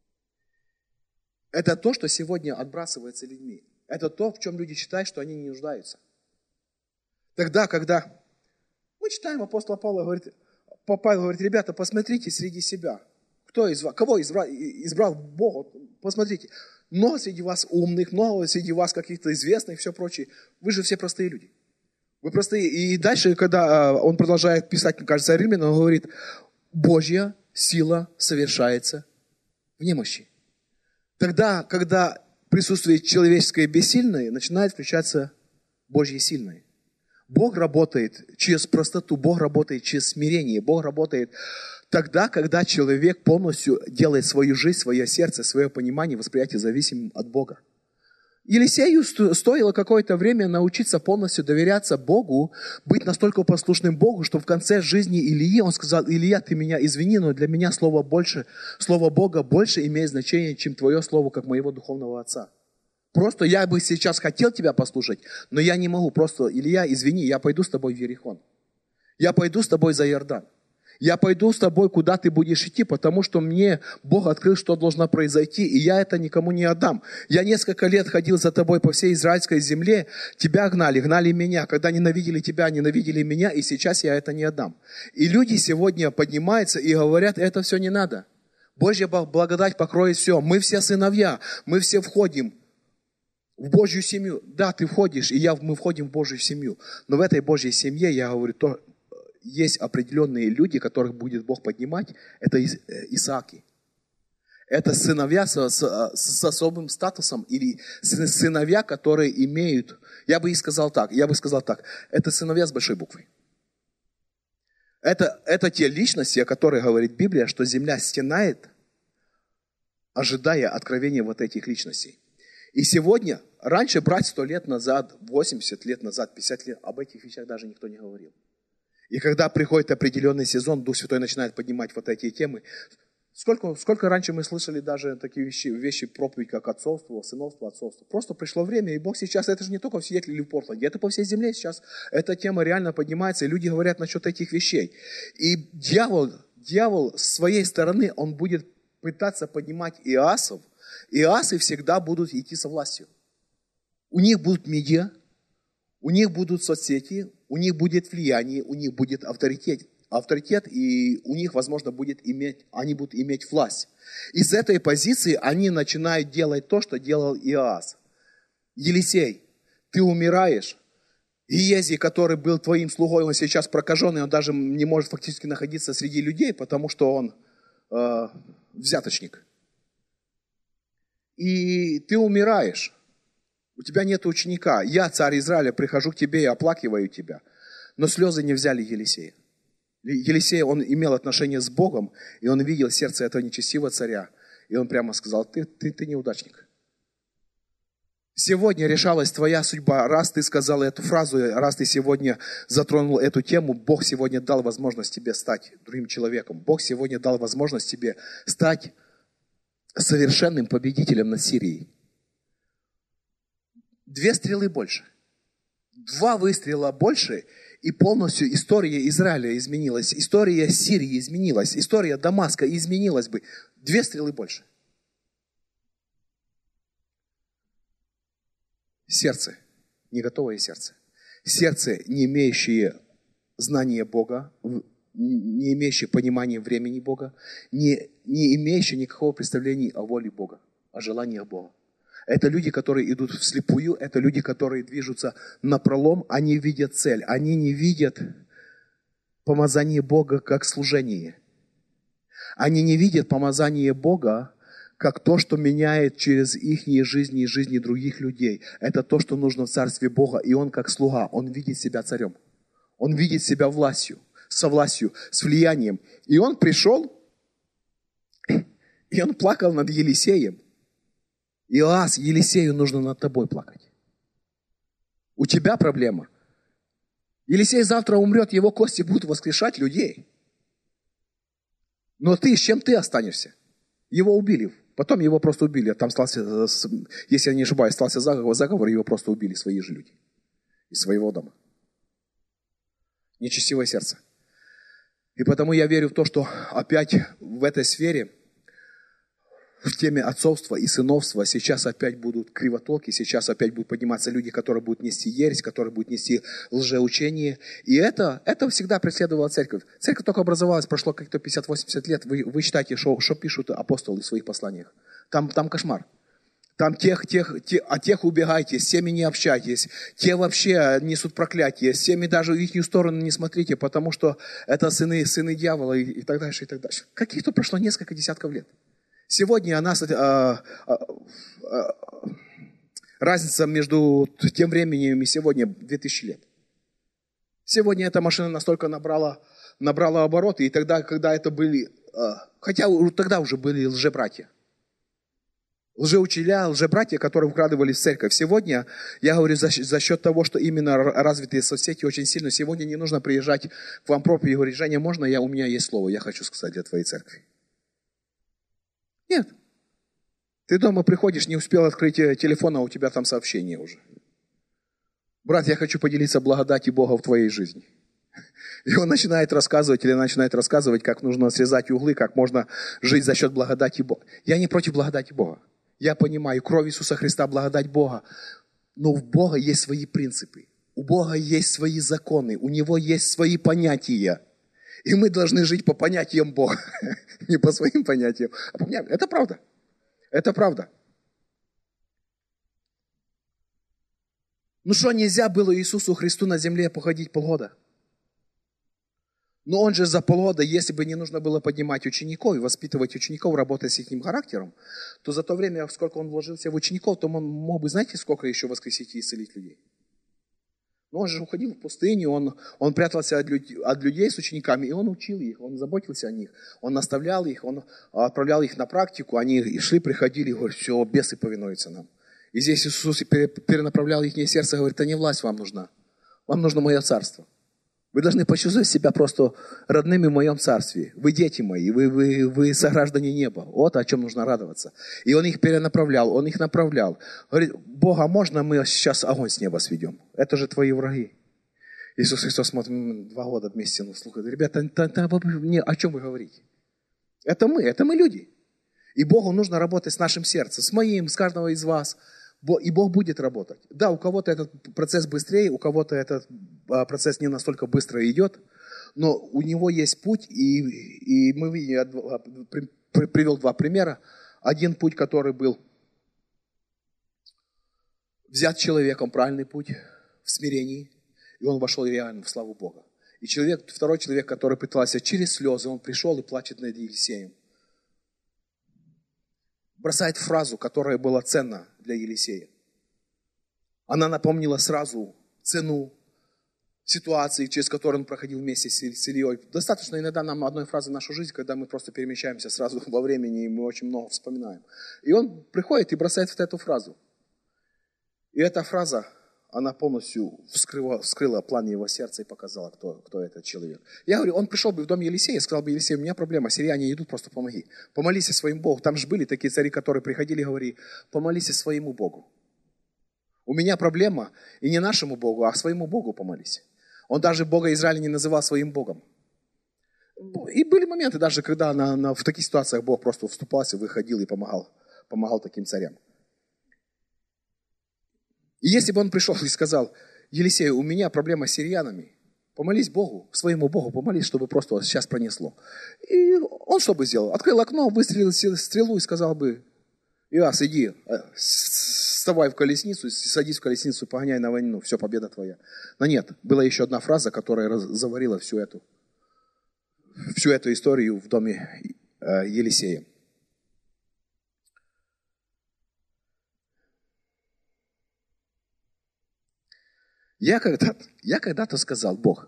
Это то, что сегодня отбрасывается людьми. Это то, в чем люди считают, что они не нуждаются. Тогда, когда мы читаем, апостол Павел говорит, Павел говорит, ребята, посмотрите среди себя. Кто из вас, кого избрал, избрал Бог? Посмотрите. Много среди вас умных, много среди вас каких-то известных и все прочее. Вы же все простые люди. Вы простые. И дальше, когда он продолжает писать, мне кажется, Римлянам, он говорит, Божья сила совершается в немощи. Тогда, когда присутствует человеческое бессильное, начинает включаться Божье сильное. Бог работает через простоту, Бог работает через смирение, Бог работает тогда, когда человек полностью делает свою жизнь, свое сердце, свое понимание, восприятие зависимым от Бога. Елисею стоило какое-то время научиться полностью доверяться Богу, быть настолько послушным Богу, что в конце жизни Илии он сказал: Илия, ты меня извини, но для меня слово, больше, слово Бога больше имеет значение, чем твое слово, как моего духовного отца. Просто я бы сейчас хотел тебя послушать, но я не могу. Просто, Илия, извини, я пойду с тобой в Иерихон. Я пойду с тобой за Иордан. Я пойду с тобой, куда ты будешь идти, потому что мне Бог открыл, что должно произойти, и я это никому не отдам. Я несколько лет ходил за тобой по всей израильской земле, тебя гнали, гнали меня. Когда ненавидели тебя, ненавидели меня, и сейчас я это не отдам. И люди сегодня поднимаются и говорят: это все не надо. Божья благодать покроет все. Мы все сыновья, мы все входим в Божью семью. Да, ты входишь, и я, мы входим в Божью семью. Но в этой Божьей семье, я говорю, то есть определенные люди, которых будет Бог поднимать. Это Исааки. Это сыновья с, с, с особым статусом, или сыновья, которые имеют, я бы и сказал так, я бы сказал так, это сыновья с большой буквы. Это, это те личности, о которых говорит Библия, что земля стенает, ожидая откровения вот этих личностей. И сегодня, раньше брать сто лет назад, восемьдесят лет назад, пятьдесят лет, об этих вещах даже никто не говорил. И когда приходит определенный сезон, Дух Святой начинает поднимать вот эти темы. Сколько, сколько раньше мы слышали даже такие вещи, вещи проповедь, как отцовство, сыновство, отцовство. Просто пришло время, и Бог сейчас, это же не только в Сиэтле или в Портленде, это по всей земле сейчас. Эта тема реально поднимается, и люди говорят насчет этих вещей. И дьявол, дьявол с своей стороны, он будет пытаться поднимать иасов. Иасы всегда будут идти со властью. У них будут медиа, у них будут соцсети, у них будет влияние, у них будет авторитет, авторитет, и у них, возможно, будет иметь, они будут иметь власть. И с этой позиции они начинают делать то, что делал Иоас. Елисей, ты умираешь. Иезий, который был твоим слугой, он сейчас прокаженный, он даже не может фактически находиться среди людей, потому что он э, взяточник. И ты умираешь. У тебя нет ученика. Я, царь Израиля, прихожу к тебе и оплакиваю тебя. Но слезы не взяли Елисея. Елисей, он имел отношение с Богом, и он видел сердце этого нечестивого царя. И он прямо сказал: ты, ты, ты неудачник. Сегодня решалась твоя судьба. Раз ты сказал эту фразу, раз ты сегодня затронул эту тему, Бог сегодня дал возможность тебе стать другим человеком. Бог сегодня дал возможность тебе стать совершенным победителем над Сирией. Две стрелы больше. Два выстрела больше, и полностью история Израиля изменилась. История Сирии изменилась. История Дамаска изменилась бы. Две стрелы больше. Сердце. Не готовое сердце. Сердце, не имеющее знания Бога, не имеющее понимания времени Бога, не, не имеющее никакого представления о воле Бога, о желаниях Бога. Это люди, которые идут вслепую, это люди, которые движутся напролом, они видят цель, они не видят помазание Бога как служение. Они не видят помазание Бога как то, что меняет через их жизни и жизни других людей. Это то, что нужно в Царстве Бога, и он как слуга, он видит себя царем. Он видит себя властью, со властью, с влиянием. И он пришел, и он плакал над Елисеем. Иоас, Елисею нужно над тобой плакать. У тебя проблема. Елисей завтра умрет, его кости будут воскрешать людей. Но ты, с чем ты останешься? Его убили. Потом его просто убили. Там стался, если я не ошибаюсь, стался заговор, заговор, его просто убили свои же люди. Из своего дома. Нечестивое сердце. И потому я верю в то, что опять в этой сфере, в теме отцовства и сыновства сейчас опять будут кривотолки, сейчас опять будут подниматься люди, которые будут нести ересь, которые будут нести лжеучение. И это, это всегда преследовала церковь. Церковь только образовалась, прошло как-то пятьдесят-восемьдесят лет. Вы, вы читаете, что, что пишут апостолы в своих посланиях. Там, там кошмар. Там тех, тех, те, от тех убегайте, с теми не общайтесь, те вообще несут проклятие, с теми даже в их сторону не смотрите, потому что это сыны, сыны дьявола и, и так дальше, и так дальше. Каких-то прошло несколько десятков лет. Сегодня она, а, а, а, разница между тем временем и сегодня две тысячи лет. Сегодня эта машина настолько набрала, набрала обороты, и тогда, когда это были, а, хотя тогда уже были лжебратья. Лжеучителя, лжебратья, которые вкрадывали в церковь. Сегодня, я говорю, за, за счет того, что именно развитые соцсети очень сильно, сегодня не нужно приезжать к вам проповедь и говорить: Женя, можно, я, у меня есть слово, я хочу сказать для твоей церкви. Нет. Ты дома приходишь, не успел открыть телефон, а у тебя там сообщение уже. Брат, я хочу поделиться благодатью Бога в твоей жизни. И он начинает рассказывать, или начинает рассказывать, как нужно срезать углы, как можно жить за счет благодати Бога. Я не против благодати Бога. Я понимаю, кровь Иисуса Христа, благодать Бога. Но у Бога есть свои принципы. У Бога есть свои законы. У Него есть свои понятия. И мы должны жить по понятиям Бога. Не по своим понятиям, а по понятиям. Это правда. Это правда. Ну что, нельзя было Иисусу Христу на земле походить полгода? Но он же за полгода, если бы не нужно было поднимать учеников и воспитывать учеников, работать с их характером, то за то время, сколько он вложился в учеников, то он мог бы, знаете, сколько еще воскресить и исцелить людей? Но он же уходил в пустыню, он, он прятался от, люд, от людей с учениками, и он учил их, он заботился о них, он наставлял их, он отправлял их на практику, они и шли, приходили, и говорят: все, бесы повинуются нам. И здесь Иисус перенаправлял их сердце, говорит: а не власть вам нужна, вам нужно мое царство. Вы должны почувствовать себя просто родными в моем царстве. Вы дети мои, вы, вы, вы сограждане неба. Вот о чем нужно радоваться. И он их перенаправлял, он их направлял. Говорит: Бога, можно мы сейчас огонь с неба сведем? Это же твои враги. Иисус Христос смотрит, два года вместе, ну, слушай, ребята, та, та, та, не, о чем вы говорите? Это мы, это мы люди. И Богу нужно работать с нашим сердцем, с моим, с каждого из вас. И Бог будет работать. Да, у кого-то этот процесс быстрее, у кого-то этот процесс не настолько быстро идет, но у него есть путь, и, и мы видим, я привел два примера. Один путь, который был взят человеком, правильный путь в смирении, и он вошел реально в славу Бога. И человек, второй человек, который пытался через слезы, он пришел и плачет над Елисеем. Бросает фразу, которая была ценна для Елисея. Она напомнила сразу цену ситуации, через которую он проходил вместе с Ильей. Достаточно иногда нам одной фразы в нашу жизнь, когда мы просто перемещаемся сразу во времени, и мы очень много вспоминаем. И он приходит и бросает вот эту фразу. И эта фраза, она полностью вскрыла, вскрыла план его сердца и показала, кто, кто этот человек. Я говорю, он пришел бы в дом Елисея и сказал бы: Елисей, у меня проблема, сирияне идут, просто помоги. Помолись своему Богу. Там же были такие цари, которые приходили и говорили: помолись своему Богу. У меня проблема, и не нашему Богу, а своему Богу помолись. Он даже Бога Израиля не называл своим Богом. И были моменты даже, когда на, на, в таких ситуациях Бог просто вступался, выходил и помогал, помогал таким царям. И если бы он пришел и сказал: Елисей, у меня проблема с сириянами, помолись Богу, своему Богу помолись, чтобы просто вот сейчас пронесло. И он что бы сделал? Открыл окно, выстрелил стрелу и сказал бы: Иоас, иди, вставай в колесницу, садись в колесницу, погоняй на войну, все, победа твоя. Но нет, была еще одна фраза, которая заварила всю эту, всю эту историю в доме Елисея. Я когда-то, я когда-то сказал: Бог,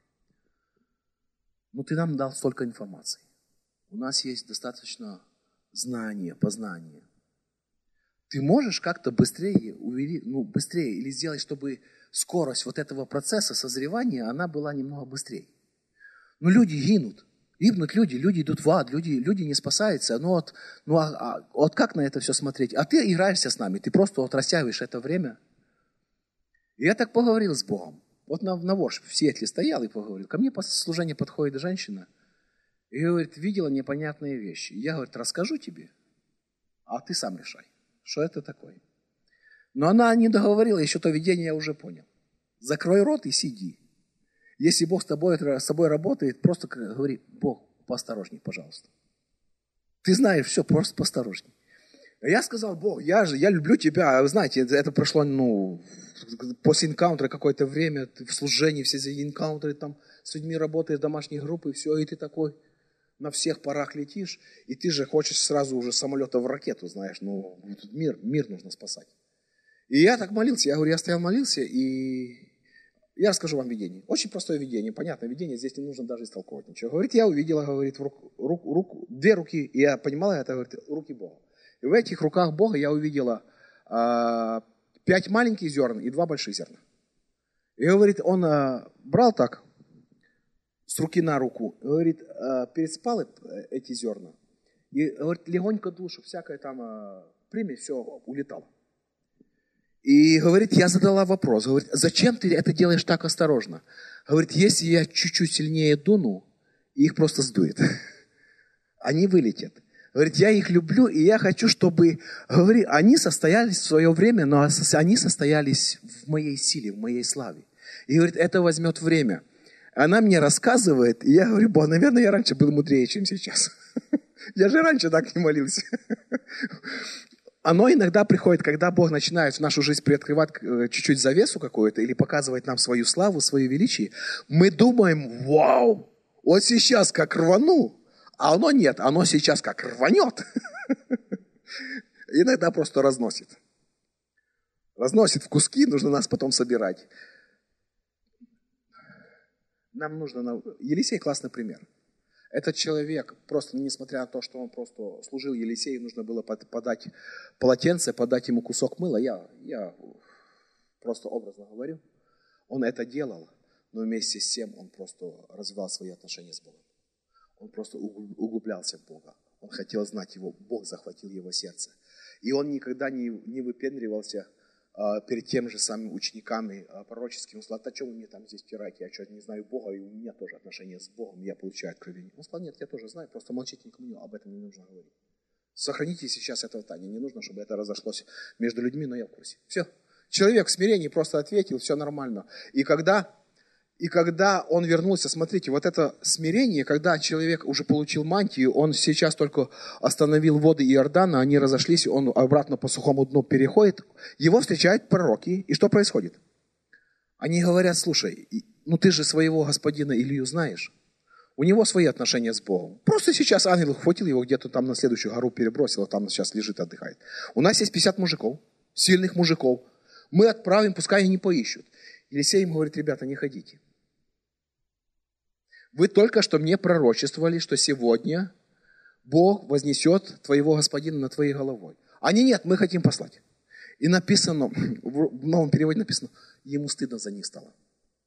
ну ты нам дал столько информации. У нас есть достаточно знания, познания. Ты можешь как-то быстрее увеличить, ну, быстрее или сделать, чтобы скорость вот этого процесса созревания, она была немного быстрее. Ну, люди гинут. Гибнут люди, люди идут в ад, люди, люди не спасаются. Ну, вот, ну а, а, вот как на это все смотреть? А ты играешься с нами, ты просто вот растягиваешь это время. И я так поговорил с Богом. Вот на, на Вож в Сиэтле стоял и поговорил. Ко мне после служения подходит женщина и говорит: видела непонятные вещи. И я, говорит, расскажу тебе, а ты сам решай, что это такое. Но она не договорила, еще то видение я уже понял. Закрой рот и сиди. Если Бог с тобой, с тобой работает, просто говори: Бог, поосторожней, пожалуйста. Ты знаешь все, просто поосторожней. Я сказал: Бог, я же, я люблю тебя. Вы знаете, это прошло, ну, после энкаунтера какое-то время, ты в служении, все эти энкаунтеры, там с людьми работаешь, домашние группы, все, и ты такой на всех парах летишь, и ты же хочешь сразу уже с самолета в ракету, знаешь, ну, мир, мир нужно спасать. И я так молился, я говорю, я стоял, молился, и я расскажу вам видение. Очень простое видение, понятное видение, здесь не нужно даже истолковывать ничего. Говорит, я увидела, говорит, в руку, руку, руку, две руки, и я понимала это, говорит, руки Бога. И в этих руках Бога я увидела а, пять маленьких зерн и два больших зерна. И говорит, он а, брал так, с руки на руку, говорит, а, переспал эти зерна. И говорит, легонько душу, всякое там а, примесь, все улетало. И говорит, я задала вопрос, говорит, зачем ты это делаешь так осторожно? Говорит, если я чуть-чуть сильнее дуну, их просто сдует. Они вылетят. Говорит, я их люблю, и я хочу, чтобы, говорит, они состоялись в свое время, но они состоялись в моей силе, в моей славе. И говорит, это возьмет время. Она мне рассказывает, и я говорю, Бог, наверное, я раньше был мудрее, чем сейчас. Я же раньше так не молился. Оно иногда приходит, когда Бог начинает в нашу жизнь приоткрывать чуть-чуть завесу какую-то или показывать нам свою славу, свое величие. Мы думаем, вау, вот сейчас как рвану, а оно нет, оно сейчас как рванет. Иногда просто разносит. Разносит в куски, нужно нас потом собирать. Нам нужно... Елисей классный пример. Этот человек, просто несмотря на то, что он просто служил Елисею, нужно было подать полотенце, подать ему кусок мыла. Я, я просто образно говорю. Он это делал, но вместе с тем он просто развивал свои отношения с Богом. Он просто углублялся в Бога. Он хотел знать Его. Бог захватил его сердце. И он никогда не, не выпендривался а, перед тем же самыми учениками а, пророческими. Он сказал, а что вы мне там здесь втираете? Я что, не знаю Бога, и у меня тоже отношения с Богом, я получаю откровение. Он сказал, нет, я тоже знаю, просто молчите никому, об этом не нужно говорить. Сохраните сейчас этого тайны. Не нужно, чтобы это разошлось между людьми, но я в курсе. Все. Человек в смирении просто ответил, все нормально. И когда... И когда он вернулся, смотрите, вот это смирение, когда человек уже получил мантию, он сейчас только остановил воды Иордана, они разошлись, он обратно по сухому дну переходит, его встречают пророки, и что происходит? Они говорят, слушай, ну ты же своего господина Илью знаешь, у него свои отношения с Богом. Просто сейчас ангел ухватил его, где-то там на следующую гору перебросил, а там сейчас лежит, отдыхает. У нас есть пятьдесят мужиков, сильных мужиков, мы отправим, пускай они поищут. Елисей им говорит, ребята, не ходите. Вы только что мне пророчествовали, что сегодня Бог вознесет твоего господина над твоей головой. Они нет, мы хотим послать. И написано, в новом переводе написано, ему стыдно за них стало.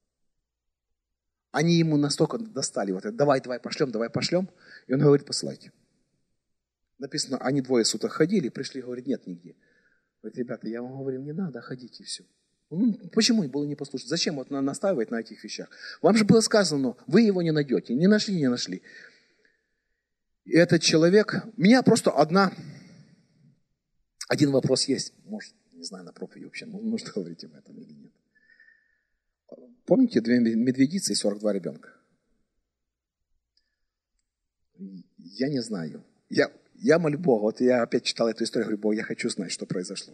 Они ему настолько достали, вот это, давай, давай пошлем, давай пошлем. И он говорит, посылайте. Написано, они двое суток ходили, пришли, говорит, нет нигде. Говорит, ребята, я вам говорил, не надо, ходите, все. Ну, почему было не послушать? Зачем вот настаивать на этих вещах? Вам же было сказано, вы его не найдете. Не нашли, не нашли. И этот человек... Меня просто одна... Один вопрос есть. Может, не знаю, на проповеди вообще нужно говорить об этом или нет. Помните две медведицы и сорок два ребенка? Я не знаю. Я, я молю Бога. Вот я опять читал эту историю, говорю, Бог, я хочу знать, что произошло.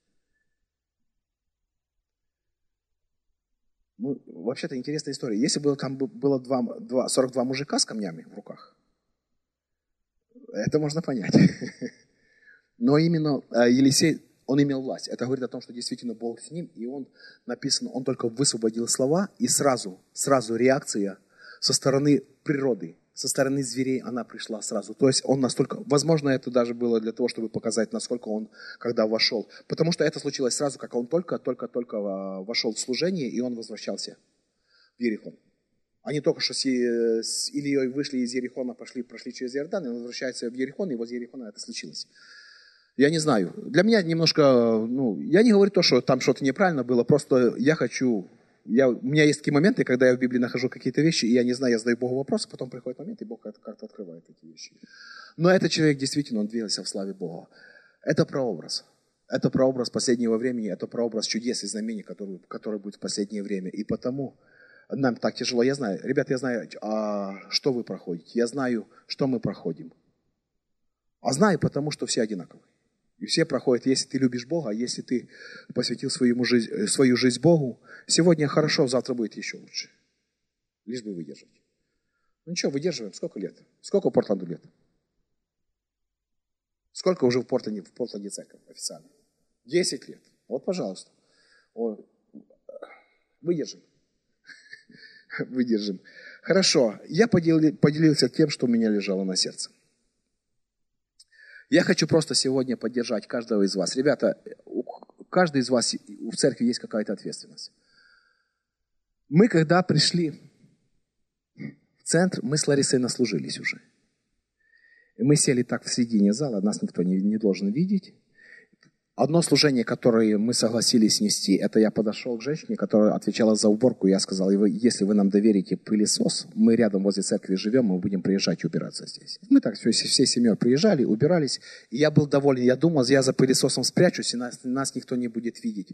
Ну, вообще-то интересная история. Если бы там было два, два, сорок два мужика с камнями в руках, это можно понять. Но именно Елисей, он имел власть. Это говорит о том, что действительно Бог с ним, и он, написано, он только высвободил слова, и сразу, сразу реакция со стороны природы, со стороны зверей она пришла сразу. То есть он настолько, возможно, это даже было для того, чтобы показать, насколько он, когда вошел. Потому что это случилось сразу, как он только-только-только вошел в служение, и он возвращался в Иерихон. Они только что с Ильей вышли из Иерихона, пошли, прошли через Иордан, и он возвращается в Иерихон, и возле Иерихона это случилось. Я не знаю. Для меня немножко, ну, я не говорю то, что там что-то неправильно было, просто я хочу... Я, у меня есть такие моменты, когда я в Библии нахожу какие-то вещи, и я не знаю, я задаю Богу вопросы, потом приходит момент, и Бог как-то открывает эти вещи. Но этот человек действительно, он двигался в славе Бога. Это прообраз. Это прообраз последнего времени, это прообраз чудес и знамений, которые, которые будут в последнее время. И потому нам так тяжело. Я знаю, ребят, я знаю, а, что вы проходите. Я знаю, что мы проходим. А знаю, потому что все одинаковые. И все проходят, если ты любишь Бога, если ты посвятил свою жизнь, свою жизнь Богу, сегодня хорошо, завтра будет еще лучше. Лишь бы выдержать. Ну ничего, выдерживаем. Сколько лет? Сколько Портленду лет? Сколько уже в Портленде, в Портленде церковь официально? Десять лет. Вот, пожалуйста. Выдержим. Выдержим. Хорошо. Я поделился тем, что у меня лежало на сердце. Я хочу просто сегодня поддержать каждого из вас. Ребята, у каждого из вас в церкви есть какая-то ответственность. Мы когда пришли в центр, мы с Ларисой наслужились уже. И мы сели так в середине зала, нас никто не, не должен видеть. Одно служение, которое мы согласились нести, это я подошел к женщине, которая отвечала за уборку, и я сказал, если вы нам доверите пылесос, мы рядом возле церкви живем, мы будем приезжать и убираться здесь. Мы так все, всей семьей приезжали, убирались, и я был доволен, я думал, я за пылесосом спрячусь, и нас, нас никто не будет видеть.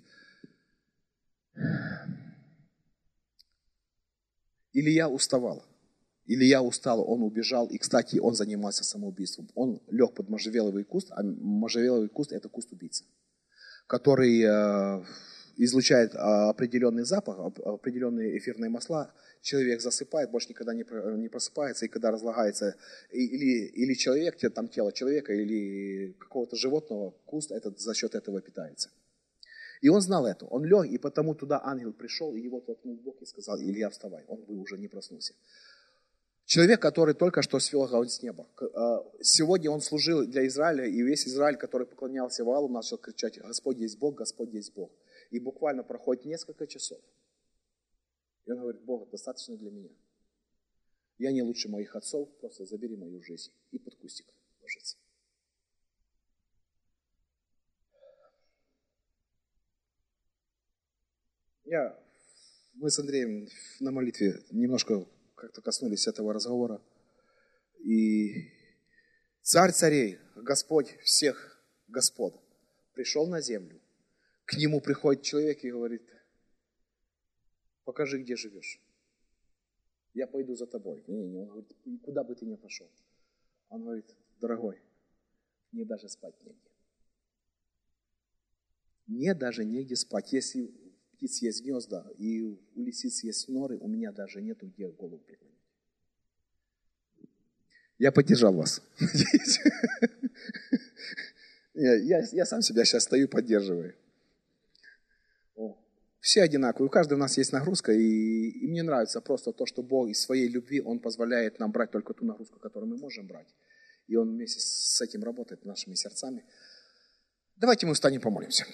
Или я уставал, или я устал, он убежал, и, кстати, он занимался самоубийством. Он лег под можжевеловый куст, а можжевеловый куст – это куст убийцы, который э, излучает э, определенный запах, определенные эфирные масла. Человек засыпает, больше никогда не, не просыпается, и когда разлагается, или, или человек, там тело человека, или какого-то животного, куст этот, за счет этого питается. И он знал это, он лег, и потому туда ангел пришел, и его толкнул в бок и сказал, Илья, вставай, он бы уже не проснулся. Человек, который только что свел огонь с неба. Сегодня он служил для Израиля, и весь Израиль, который поклонялся Ваалу, начал кричать, Господь есть Бог, Господь есть Бог. И буквально проходит несколько часов. И он говорит, Бог, достаточно для меня. Я не лучше моих отцов, просто забери мою жизнь. И под кустик ложится. Я, мы с Андреем на молитве немножко как-то коснулись этого разговора. И царь царей, Господь всех господ, пришел на землю. К нему приходит человек и говорит, покажи, где живешь. Я пойду за тобой. Не, не, он говорит, куда бы ты ни пошел. Он говорит, дорогой, мне даже спать негде. Мне даже негде спать. Если у птиц есть гнезда и у лисиц есть норы, у меня даже нету где голову преклонить. Я поддержал вас. я, я, я сам себя сейчас стою, поддерживаю. Все одинаковые, у каждого у нас есть нагрузка, и, и мне нравится просто то, что Бог из своей любви, Он позволяет нам брать только ту нагрузку, которую мы можем брать. И Он вместе с этим работает нашими сердцами. Давайте мы встанем, помолимся.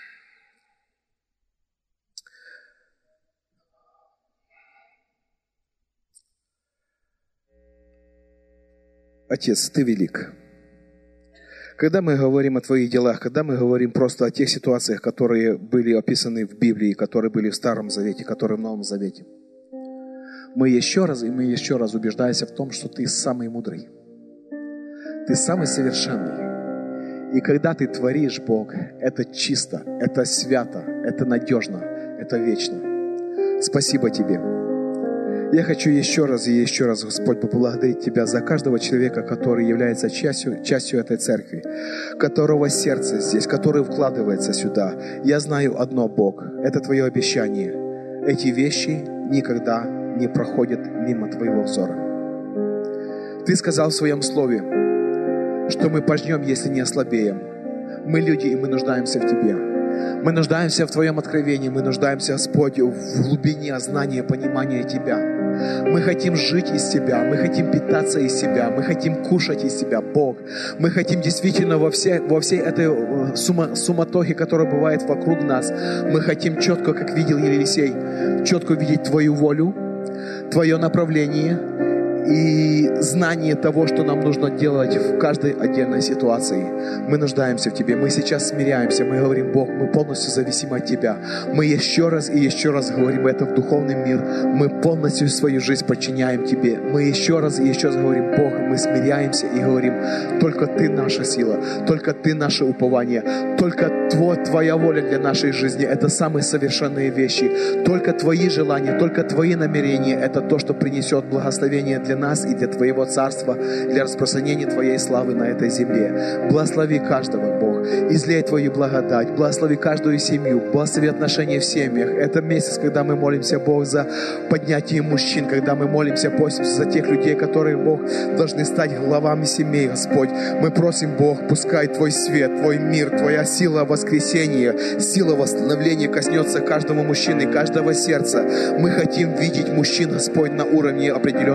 Отец, Ты велик. Когда мы говорим о Твоих делах, когда мы говорим просто о тех ситуациях, которые были описаны в Библии, которые были в Старом Завете, которые в Новом Завете, мы еще раз и мы еще раз убеждаемся в том, что Ты самый мудрый. Ты самый совершенный. И когда Ты творишь, Бог, это чисто, это свято, это надежно, это вечно. Спасибо Тебе. Я хочу еще раз и еще раз, Господь, поблагодарить Тебя за каждого человека, который является частью, частью этой церкви, которого сердце здесь, который вкладывается сюда. Я знаю одно, Бог, это Твое обещание. Эти вещи никогда не проходят мимо Твоего взора. Ты сказал в Своем Слове, что мы пожнем, если не ослабеем. Мы люди, и мы нуждаемся в Тебе. Мы нуждаемся в Твоем откровении, мы нуждаемся, Господь, в глубине знания, понимания Тебя. Мы хотим жить из Тебя, мы хотим питаться из Тебя, мы хотим кушать из Тебя, Бог. Мы хотим действительно во всей, во всей этой сума, суматохе, которая бывает вокруг нас, мы хотим четко, как видел Елисей, четко видеть Твою волю, Твое направление и знание того, что нам нужно делать в каждой отдельной ситуации. Мы нуждаемся в Тебе. Мы сейчас смиряемся. Мы говорим, Бог, мы полностью зависимы от Тебя. Мы еще раз и еще раз говорим это в духовный мир. Мы полностью свою жизнь подчиняем Тебе. Мы еще раз и еще раз говорим, Бог, мы смиряемся и говорим, только Ты наша сила, только Ты наше упование, только Твой, Твоя воля для нашей жизни. Это самые совершенные вещи. Только Твои желания, только Твои намерения. Это то, что принесет благословение для нас и для Твоего Царства, для распространения Твоей славы на этой земле. Благослови каждого, Бог. Излей Твою благодать. Благослови каждую семью. Благослови отношения в семьях. Это месяц, когда мы молимся, Бог, за поднятие мужчин, когда мы молимся, просим за тех людей, которые, Бог, должны стать главами семей, Господь. Мы просим, Бог, пускай Твой свет, Твой мир, Твоя сила воскресения, сила восстановления коснется каждого мужчины, каждого сердца. Мы хотим видеть мужчин, Господь, на уровне определенным Тобой.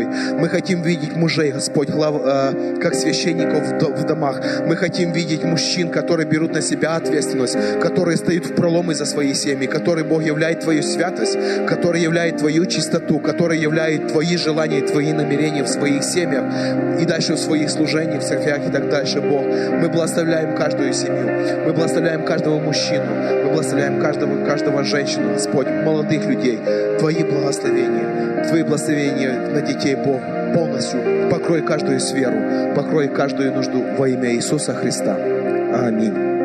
Тобой. Мы хотим видеть мужей, Господь, глав, э, как священников в, до, в домах. Мы хотим видеть мужчин, которые берут на себя ответственность, которые стоят в проломы за свои семьи, которые, Бог, являет Твою святость, которые являет Твою чистоту, которые являет Твои желания, Твои намерения в своих семьях и дальше в своих служениях, в церквях и так дальше, Бог. Мы благословляем каждую семью, мы благословляем каждого мужчину, мы благословляем каждого, каждого женщину, Господь, молодых людей. Твои благословения, Твои благословения на детей, Бог, полностью покрой каждую сферу, покрой каждую нужду во имя Иисуса Христа. Аминь.